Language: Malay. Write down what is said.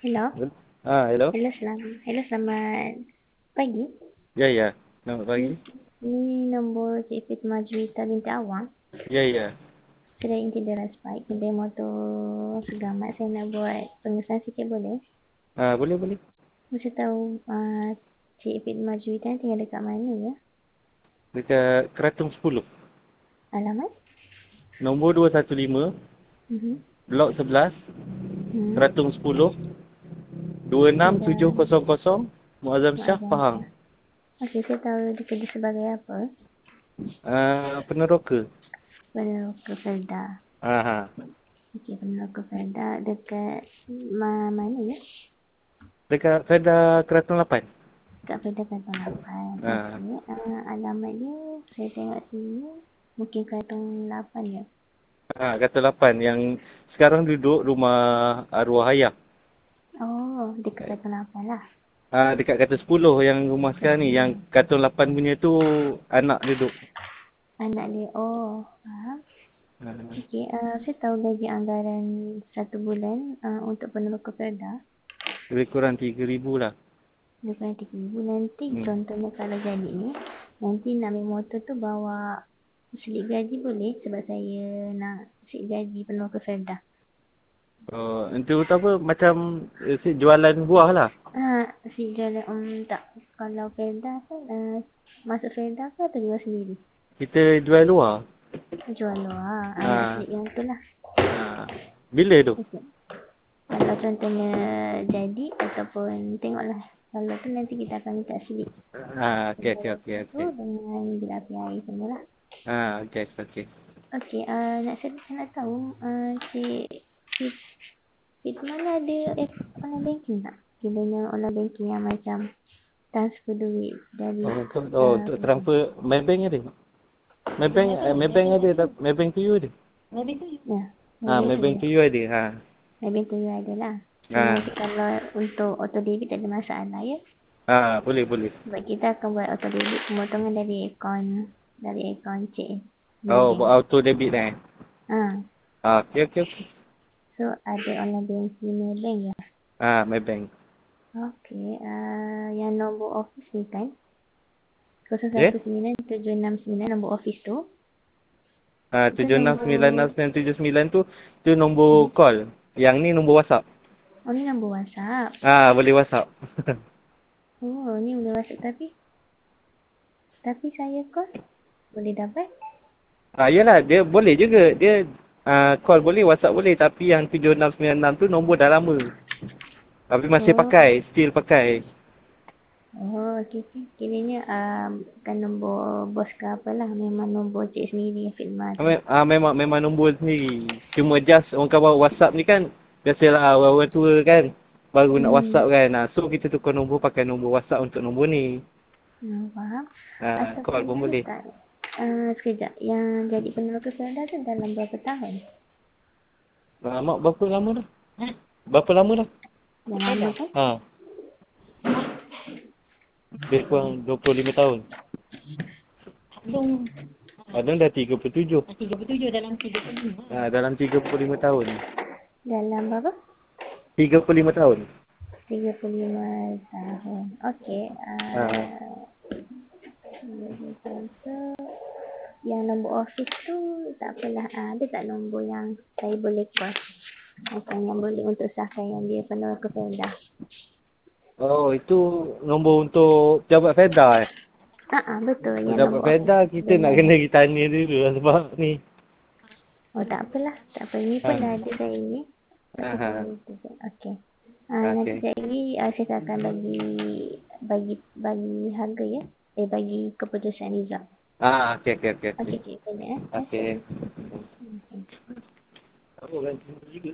Hello. Hello. Selamat pagi. Ya. Selamat Ni, pagi. ni nombor Cik Fatimah Juwita binti Awang. Ya. Saya Intideras Baik. Kedai motor Segamat. Saya nak buat pengesahan sikit boleh? Boleh. Saya tahu Cik Fatimah Juwita ni tinggal dekat mana ya? Dekat Keratung 10. Alamat? Nombor 215, Mhm. Blok 11, Keratung 10, Dan 26700, Muazzam Shah, Muazzam Pahang. Shah. Okey, saya tahu dia kerja sebagai apa? Peneroka. Peneroka Felda. Okey, peneroka Felda dekat mana ya? Dekat Felda Keratung 8. Kat Felda Keratung 8. Okey. Alamat dia saya tengok sini. Mungkin Keratung 8 ya? Keratung 8 yang sekarang duduk rumah arwah ayah. Oh, dekat Keratung 8 lah. Dekat kata 10 yang rumah sekarang ni. Yang Keratung 8 punya tu anak duduk. Anak dia. Oh, faham. Okey, saya tahu gaji anggaran 1 bulan untuk peneroka Felda. Lebih kurang 3,000 lah. Bukan 3,000. Nanti contohnya kalau jadi ni, nanti nak ambil motor tu bawa slip gaji boleh? Sebab saya nak slip gaji peneroka Felda. Itu apa? Macam jualan buah lah. Si jualan tak. Kalau Felda kan masuk Felda ke atau jual sendiri? Kita jual luar. Jual luar. Nak slip yang tu lah. Bila tu? Okay. Kalau contohnya jadi ataupun tengoklah. Kalau tu nanti kita akan minta slip. Okey. Tu dengan bil api air semua lah. Okey. Okey, saya nak tahu Cik mana ada online banking tak? Dia online banking yang macam transfer duit dari Untuk transfer Maybank ada? Maybank ada. Maybank to you ada? Ya. Maybank to you ada. Maybank tu ada lah. So, nanti kalau untuk auto debit tak ada masalah ya. Boleh. Sebab kita akan buat auto debit pemotongan dari akaun Cik. Buat auto debit Okey. So, ada online banking Maybank ya? Maybank. Okey, yang nombor office ni kan? Ya? 019769 nombor office tu. 769679 tu nombor call. Yang ni nombor WhatsApp. Oh, ni nombor WhatsApp. Boleh WhatsApp. Oh, ni boleh WhatsApp tapi saya call boleh dapat? Yalah, dia boleh juga. Dia call boleh, WhatsApp boleh. Tapi yang 7696 tu nombor dah lama. Tapi masih still pakai. Oh, okey. Kiranya bukan nombor bos ke apalah. Memang nombor cik sendiri yang Fitmah tu. Memang nombor sendiri. Cuma just orang bawa WhatsApp ni kan, biasalah orang tua kan, baru nak WhatsApp kan. So kita tukar nombor pakai nombor WhatsApp untuk nombor ni. Faham. Call pun boleh. Sekejap. Yang jadi peneroka Felda tu dalam berapa tahun? Mak berapa lama dah? Berapa lama dah? Yang lama kan? Lebih kurang 25 tahun. Adang dah 37. 37 dalam 35. Dalam 35 tahun. Dalam berapa? 35 tahun. 35 tahun. Okey. So, yang nombor office tu tak apalah. Ada tak nombor yang saya boleh call? Macam yang boleh untuk sahkan yang dia peneroka Felda. Itu nombor untuk pejabat Felda Betul. Yang pejabat Felda kita nak kena pergi tanya dulu lah sebab ni. Oh, tak apalah. Tak apa. Ini pun dah ada saya ni. Okey. Nanti saya akan bagi harga ya. Bagi keputusan result. Okey. Okey. Banyak Okey.